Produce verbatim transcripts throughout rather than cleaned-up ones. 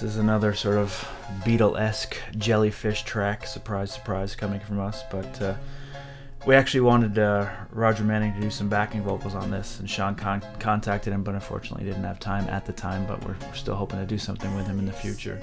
This is another sort of Beatle-esque jellyfish track. Surprise, surprise, coming from us. But uh, we actually wanted uh, Roger Manning to do some backing vocals on this, and Sean con- contacted him, but unfortunately didn't have time at the time. But we're, we're still hoping to do something with him in the future.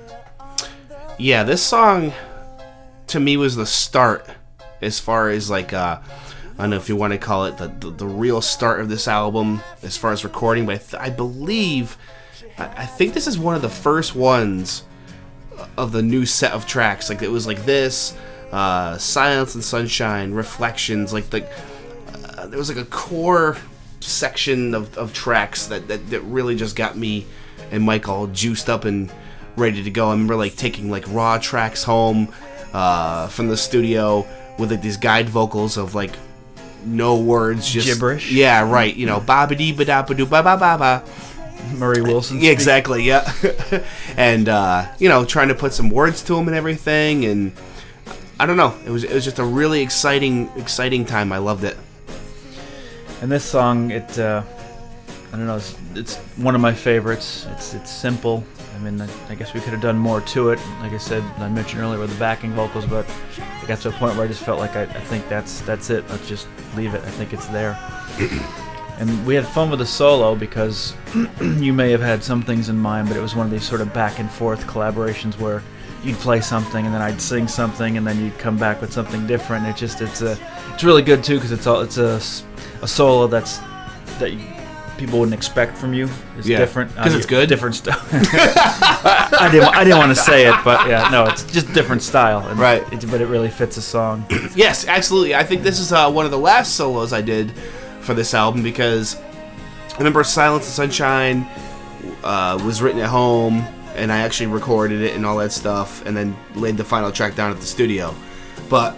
Yeah, this song to me was the start, as far as like uh, I don't know if you want to call it the the, the real start of this album as far as recording. But I, th- I believe. I think this is one of the first ones of the new set of tracks. Like it was like this, uh, Silence and Sunshine, Reflections. Like the uh, there was like a core section of, of tracks that, that that really just got me and Mike all juiced up and ready to go. I remember like taking like raw tracks home uh, from the studio with like these guide vocals of like no words, just gibberish. Yeah, right. You know, ba ba dee ba da ba doo ba ba ba ba. Murray Wilson. Yeah, exactly, yeah. And, uh, you know, trying to put some words to them and everything. And I don't know. It was it was just a really exciting, exciting time. I loved it. And this song, it, uh, I don't know, it's, it's one of my favorites. It's it's simple. I mean, I, I guess we could have done more to it. Like I said, I mentioned earlier with the backing vocals, but I got to a point where I just felt like I, I think that's that's it. Let's just leave it. I think it's there. And we had fun with the solo because you may have had some things in mind, but it was one of these sort of back and forth collaborations where you'd play something and then I'd sing something and then you'd come back with something different. It just it's a it's really good too because it's all it's a, a solo that's that you, people wouldn't expect from you. It's yeah. different because uh, it's good. Different stuff. I, I didn't I didn't want to say it, but yeah, no, it's just different style. And right. It, but it really fits a song. Yes, absolutely. I think this is uh, one of the last solos I did for this album because I remember Silence and Sunshine uh, was written at home and I actually recorded it and all that stuff and then laid the final track down at the studio. But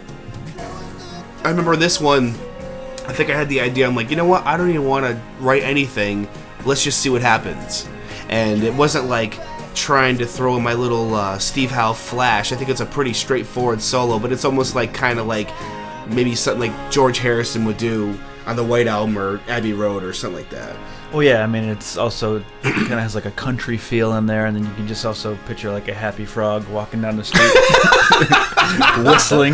I remember this one, I think I had the idea, I'm like, you know what, I don't even want to write anything, let's just see what happens. And it wasn't like trying to throw in my little uh, Steve Howe flash. I think it's a pretty straightforward solo, but it's almost like kind of like maybe something like George Harrison would do on the White Album or Abbey Road or something like that. Well, yeah, I mean, it's also it kind of has like a country feel in there, and then you can just also picture like a happy frog walking down the street, whistling.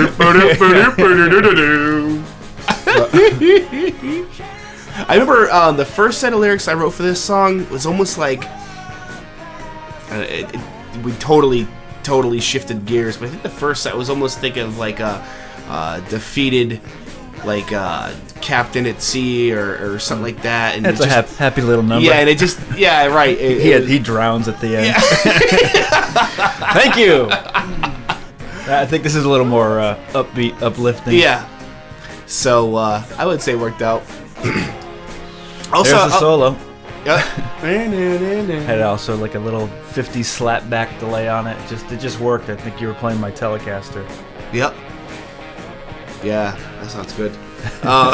I remember um, the first set of lyrics I wrote for this song was almost like uh, it, it, we totally, totally shifted gears. But I think the first set was almost thinking of like a uh, defeated. Like uh, Captain at Sea or, or something like that, and that's a just, hap- happy little number. Yeah, and it just yeah, right. It, he it, he drowns at the end. Yeah. Thank you. I think this is a little more uh, upbeat, uplifting. Yeah. So uh, I would say it worked out. Also, there's the solo. Uh, had also like a little fifties slapback delay on it. Just it just worked. I think you were playing my Telecaster. Yep. Yeah, that sounds good. Uh,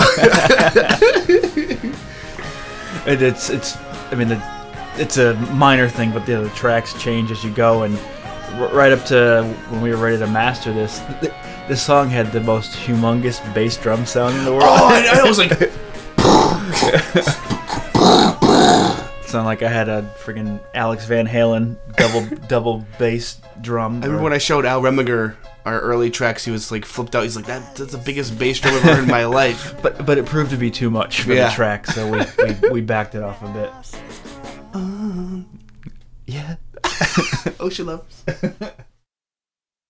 it, it's it's. I mean, the, it's a minor thing, but the other tracks change as you go, and r- right up to when we were ready to master this, th- this song had the most humongous bass drum sound in the world. Oh, I, I was like, it sounded like I had a freaking Alex Van Halen double double bass drum. I remember when I showed Al Reminger our early tracks, he was like flipped out. He's like, that, that's the biggest bass drum I've heard in my life. But but it proved to be too much for yeah. the track, so we, we, we backed it off a bit. Um, yeah. Ocean Lovers.